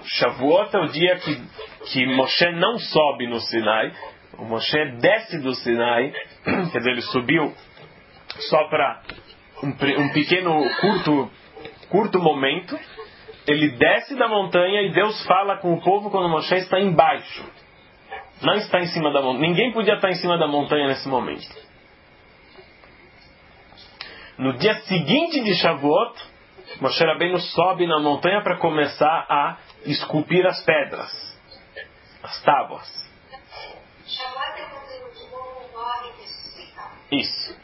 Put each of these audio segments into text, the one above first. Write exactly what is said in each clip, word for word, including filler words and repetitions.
Shavuot é o dia que, que Moshe não sobe no Sinai. O Moshe desce do Sinai, quer dizer, ele subiu só para um, um pequeno, curto, curto momento. Ele desce da montanha e Deus fala com o povo quando Moshe está embaixo. Não está em cima da montanha. Ninguém podia estar em cima da montanha nesse momento. No dia seguinte de Shavuot, Moshe Rabbeinu sobe na montanha para começar a esculpir as pedras, as tábuas. Shavuot é quando o povo morre e ressuscita. Isso.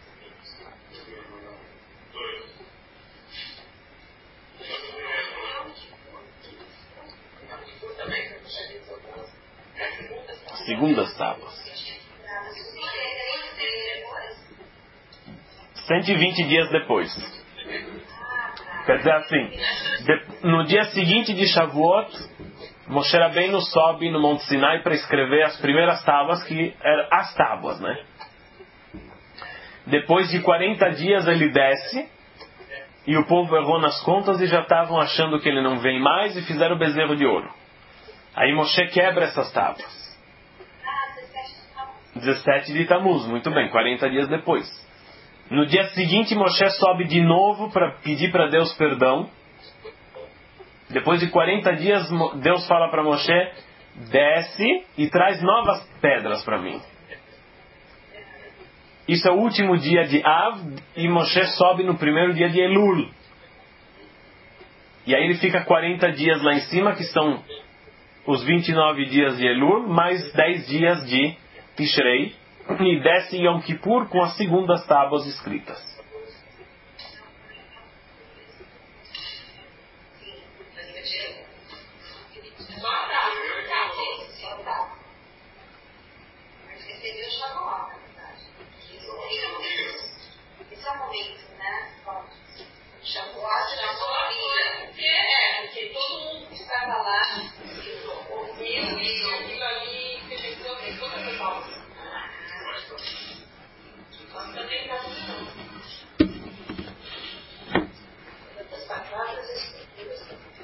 Segundas tábuas. cento e vinte dias depois. Quer dizer assim, de, no dia seguinte de Shavuot, Moshe Rabbeinu sobe no Monte Sinai para escrever as primeiras tábuas, que eram as tábuas, né? Depois de quarenta dias ele desce, e o povo errou nas contas e já estavam achando que ele não vem mais e fizeram o bezerro de ouro. Aí Moshe quebra essas tábuas. dezessete de Tammuz, muito bem, quarenta dias depois. No dia seguinte, Moshe sobe de novo para pedir para Deus perdão. Depois de quarenta dias, Deus fala para Moshe: desce e traz novas pedras para mim. Isso é o último dia de Av, e Moshe sobe no primeiro dia de Elul. E aí ele fica quarenta dias lá em cima, que são os vinte e nove dias de Elul, mais dez dias de Tishrei, e desce Yom Kippur com as segundas tábuas escritas. Esse é o momento, né? Shavuot, é, porque todo mundo que estava lá ouviu e ouviu ali e começou a ter toda essa pausa. Nós também estamos não. Das palavras escrituras.